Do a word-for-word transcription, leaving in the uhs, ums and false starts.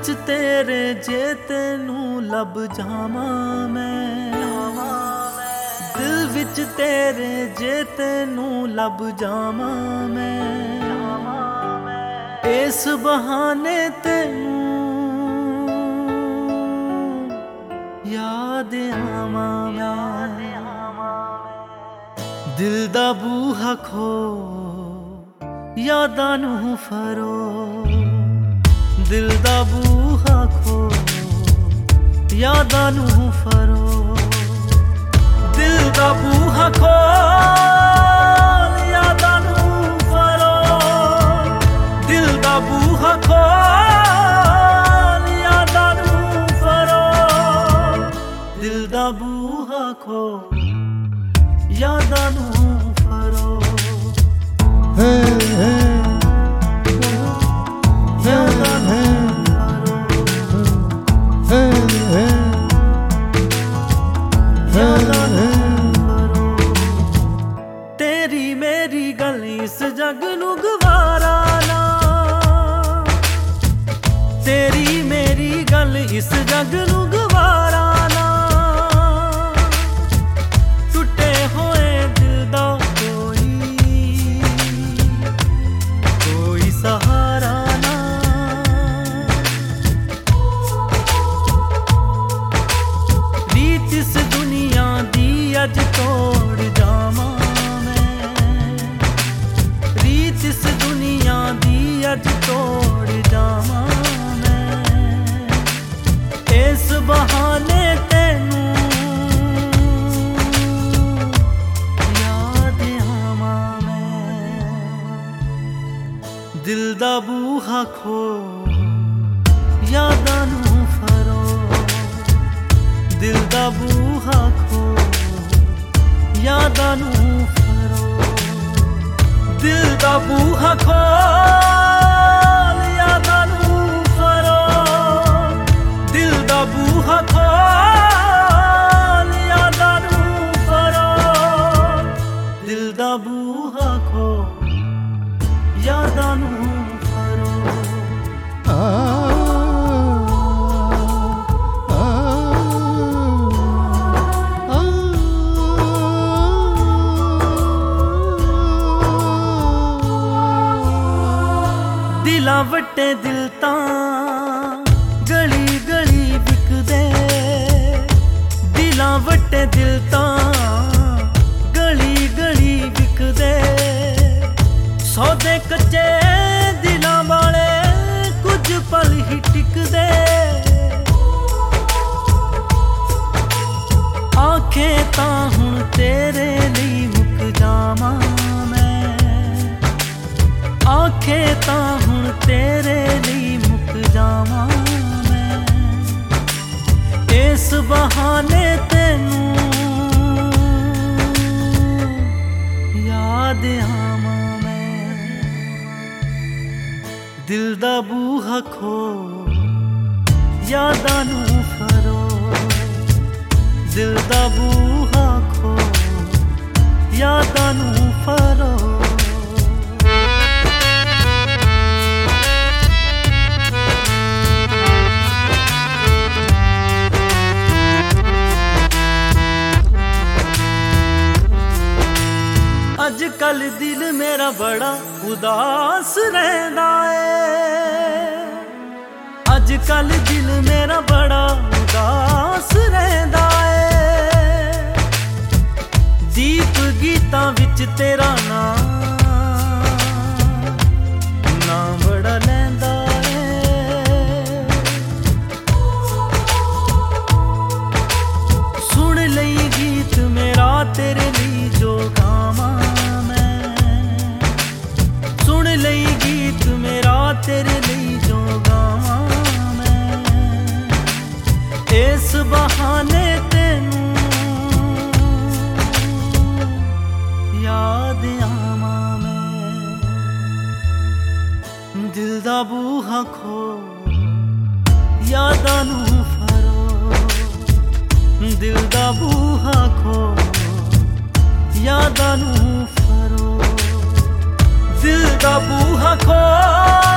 विच तेरे जे तेनू लब जावां मैं, दिल विच तेरे जे तेनू लब जावां मैं, इस बहाने तेनू याद आवां मैं। दिल दा बूहा खो यादां नू फरो, दिल दा बूहा खो यादां नू फरो, दिल दा बूहा खो यादां नू फरो, दिल दा बूहा खो यादां नू फरो, दिल दा बूहा खो यादां नू फरो। hey, hey. तेरी मेरी गल इस जग नू गवारा ना, तेरी मेरी गल इस जग नू गवारा ना, टुटे होए दिल दा कोई कोई सहारा ना, रीत इस दुनिया दी अज तोड़ जावां इस दुनिया दी अज तोड़ जावां मैं, इस बहाने तेनू याद आवां मैं। दिल दा बूहा खो यादां नू फरो, दिल दा बूहा खो यादां नू फरो, दिल दा बूहा खोल यादां नू फरो, दिल दा बूहा खोल यादां नू फरो, दिल दा बूहा खोल यादां नू फरो। दिलां वट्टे दिल तां गली गली विकदे, दिलां वट्टे दिल तां गली गली विकदे, सौदे कच्चे दिलां वाले कुछ पल ही टिकदे, आंखें तां हुण तेरे लिए मुक जावां मैं, आंखें तां हुण तेरे लिए मुक जावां मैं, इस बहाने तेनू याद आवां मैं। दिल दा बूहा खो यादां नू फरो, दिल दा बूहा खो यादां नू फरो। अज कल दिल मेरा बड़ा उदास रहंदा है, अज कल दिल मेरा बड़ा उदास रहंदा है, दीप गीतां विच तेरा नाम नाम बड़ा लैंदा है, सुन लई गीत मेरा तेरे लिए जो गावां, लई गीत मेरा तेरे लिए जो गावां मैं, इस बहाने तेनू याद आवां मैं। दिल दा बूहा खो यादां नू फरो, दिल दा बूहा खो यादां नू फरो, दिल दा बूहा खो